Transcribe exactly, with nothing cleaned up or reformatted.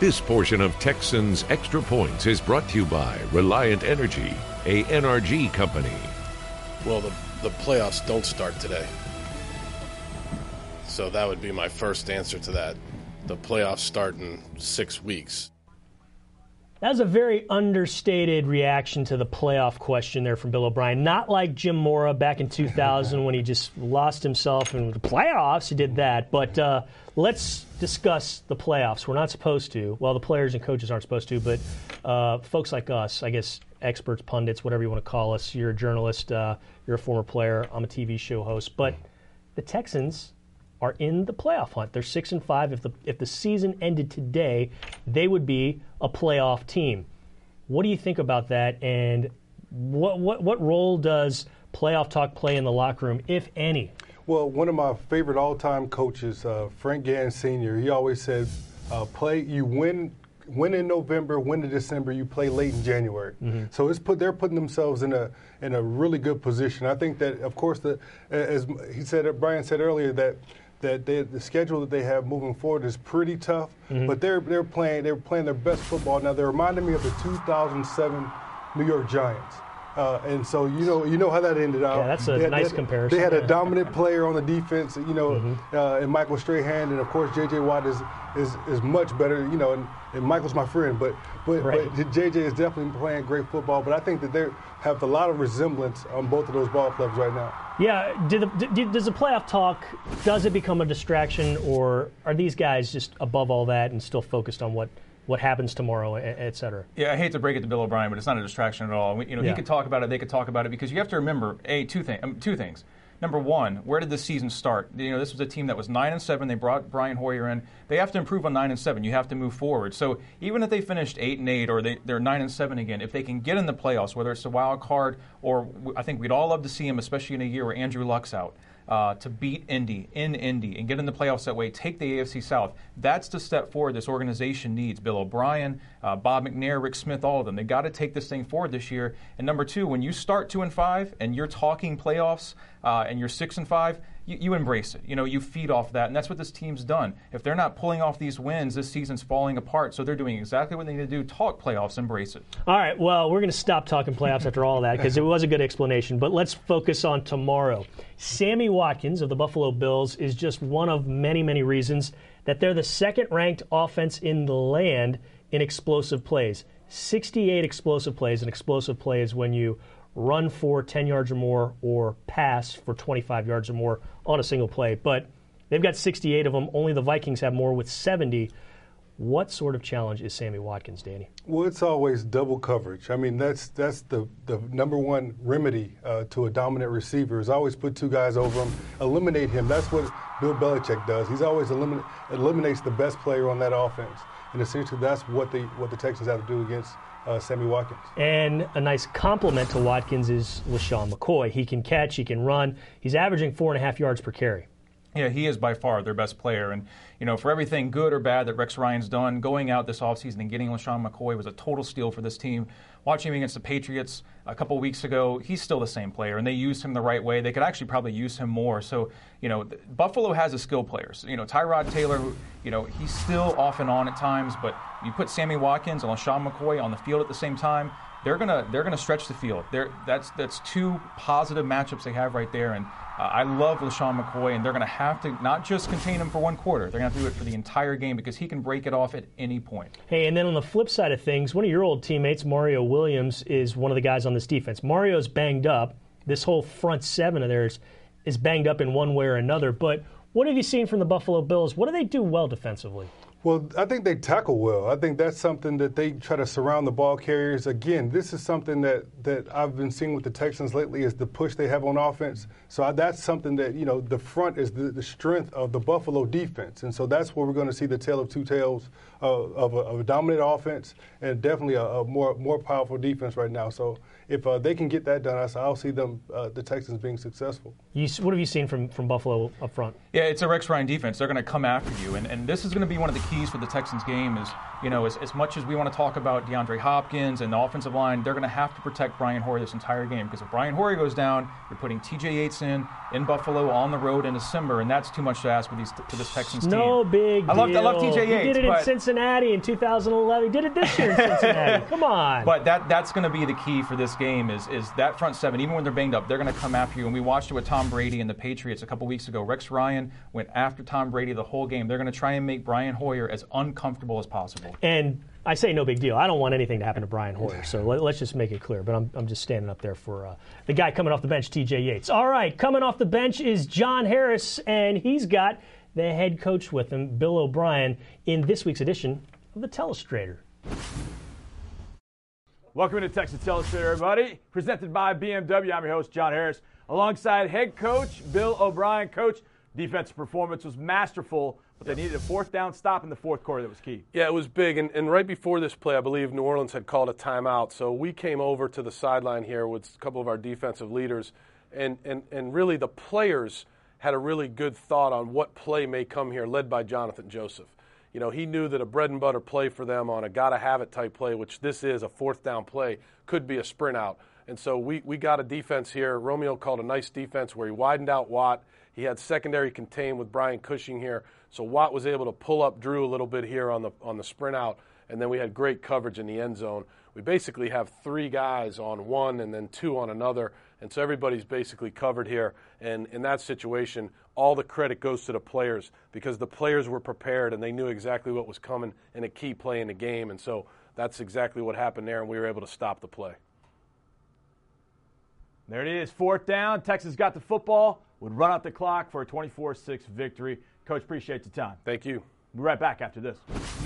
This portion of Texans Extra Points is brought to you by Reliant Energy, a N R G company. Well, the, the playoffs don't start today. So that would be my first answer to that. The playoffs start in six weeks. That was a very understated reaction to the playoff question there from Bill O'Brien. Not like Jim Mora back in two thousand when he just lost himself in the playoffs. He did that. But uh, let's discuss the playoffs. We're not supposed to. Well, the players and coaches aren't supposed to, but uh, folks like us, I guess experts, pundits, whatever you want to call us. You're a journalist. Uh, you're a former player. I'm a T V show host. But the Texans are in the playoff hunt. They're six and five. If the if the season ended today, they would be a playoff team. What do you think about that? And what what what role does playoff talk play in the locker room, if any? Well, one of my favorite all-time coaches, uh, Frank Gann Senior, he always said, uh, "Play you win." Win in November, win in December, you play late in January. Mm-hmm. So it's put they're putting themselves in a in a really good position. I think that, of course, the as he said, Brian said earlier that that they, the schedule that they have moving forward is pretty tough. Mm-hmm. But they're they're playing they're playing their best football now. They're reminding me of the two thousand seven New York Giants. Uh, and so you know you know how that ended out. Yeah, that's a had, nice they, comparison. They had a dominant player on the defense, you know, mm-hmm. uh, and Michael Strahan, and of course J J Watt is is, is much better, you know, and, and Michael's my friend, but but, right. but J J is definitely playing great football. But I think that they have a lot of resemblance on both of those ball clubs right now. Yeah, did the, did, does the playoff talk, does it become a distraction, or are these guys just above all that and still focused on what what happens tomorrow, et cetera? Yeah, I hate to break it to Bill O'Brien, but it's not a distraction at all. You know, yeah. he could talk about it, they could talk about it, because you have to remember, a two thing, um, two things. Number one, where did the season start? You know, this was a team that was nine and seven. They brought Brian Hoyer in. They have to improve on nine and seven. You have to move forward. So even if they finished eight and eight, or they, they're nine and seven again, if they can get in the playoffs, whether it's a wild card, or I think we'd all love to see him, especially in a year where Andrew Luck's out. Uh, to beat Indy in Indy and get in the playoffs that way, take the A F C South. That's the step forward this organization needs. Bill O'Brien, uh, Bob McNair, Rick Smith, all of them. They got to take this thing forward this year. And number two, when you start two and five and you're talking playoffs uh, and you're six and five, you, you embrace it. You know, you feed off that, and that's what this team's done. If they're not pulling off these wins, this season's falling apart. So they're doing exactly what they need to do: talk playoffs, embrace it. All right. Well, we're going to stop talking playoffs after all that because it was a good explanation. But let's focus on tomorrow. Sammy Watkins of the Buffalo Bills is just one of many, many reasons that they're the second-ranked offense in the land in explosive plays. sixty-eight explosive plays. An explosive play is when you run for ten yards or more or pass for twenty-five yards or more on a single play. But they've got sixty-eight of them. Only the Vikings have more with seventy. What sort of challenge is Sammy Watkins, Danny? Well, it's always double coverage. I mean, that's that's the, the number one remedy uh, to a dominant receiver is always put two guys over him, eliminate him. That's what Bill Belichick does. He's always eliminate, eliminates the best player on that offense. And essentially that's what the, what the Texans have to do against uh, Sammy Watkins. And a nice compliment to Watkins is LaShawn McCoy. He can catch, he can run. He's averaging four and a half yards per carry. Yeah, he is by far their best player. And, you know, for everything good or bad that Rex Ryan's done, going out this offseason and getting LaShawn McCoy was a total steal for this team. Watching him against the Patriots a couple weeks ago, he's still the same player, and they used him the right way. They could actually probably use him more. So, you know, Buffalo has the skill players. You know, Tyrod Taylor, you know, he's still off and on at times, but you put Sammy Watkins and LaShawn McCoy on the field at the same time, they're gonna they're gonna stretch the field. They're, that's that's two positive matchups they have right there, and uh, I love LaShawn McCoy, and they're gonna have to not just contain him for one quarter. They're gonna have to do it for the entire game because he can break it off at any point. Hey, and then on the flip side of things, one of your old teammates, Mario Williams, is one of the guys on this defense. Mario's banged up. This whole front seven of theirs is banged up in one way or another. But what have you seen from the Buffalo Bills? What do they do well defensively? Well, I think they tackle well. I think that's something that they try to surround the ball carriers. Again, this is something that, that I've been seeing with the Texans lately is the push they have on offense. So I, that's something that, you know, the front is the, the strength of the Buffalo defense. And so that's where we're going to see the tale of two tales uh, of, a, of a dominant offense and definitely a, a more more powerful defense right now. So if uh, they can get that done, I'll see them, uh, the Texans, being successful. You, what have you seen from, from Buffalo up front? Yeah, it's a Rex Ryan defense. They're going to come after you. And, and this is going to be one of the key keys for the Texans game is, you know, as, as much as we want to talk about DeAndre Hopkins and the offensive line, they're going to have to protect Brian Hoyer this entire game, because if Brian Hoyer goes down, you're putting T J Yates in, in Buffalo, on the road in December, and that's too much to ask for, these, for this Texans team. No big I love, deal. I love T J Yates. He did it but, in Cincinnati in two thousand eleven. He did it this year in Cincinnati. Come on. But that that's going to be the key for this game is, is that front seven. Even when they're banged up, they're going to come after you. And we watched it with Tom Brady and the Patriots a couple weeks ago. Rex Ryan went after Tom Brady the whole game. They're going to try and make Brian Hoyer as uncomfortable as possible. And I say no big deal. I don't want anything to happen to Brian Hoyer, so let, let's just make it clear. But I'm, I'm just standing up there for uh, the guy coming off the bench, T J Yates. All right, coming off the bench is John Harris, and he's got the head coach with him, Bill O'Brien, in this week's edition of the Telestrator. Welcome to Texas Telestrator, everybody. Presented by B M W. I'm your host, John Harris, alongside head coach Bill O'Brien. Coach, defensive performance was masterful, but they needed a fourth down stop in the fourth quarter that was key. Yeah, it was big. And, and right before this play, I believe New Orleans had called a timeout. So we came over to the sideline here with a couple of our defensive leaders. And, and, and really the players had a really good thought on what play may come here, led by Jonathan Joseph. You know, he knew that a bread and butter play for them on a gotta-have-it type play, which this is a fourth down play, could be a sprint out. And so we, we got a defense here. Romeo called a nice defense where he widened out Watt. He had secondary contained with Brian Cushing here. So Watt was able to pull up Drew a little bit here on the on the sprint out, and then we had great coverage in the end zone. We basically have three guys on one and then two on another, and so everybody's basically covered here. And in that situation, all the credit goes to the players, because the players were prepared and they knew exactly what was coming in a key play in the game. And so that's exactly what happened there, and we were able to stop the play. There it is, fourth down. Texas got the football, would run out the clock for a twenty-four six victory. Coach, appreciate the time. Thank you. We'll be right back after this.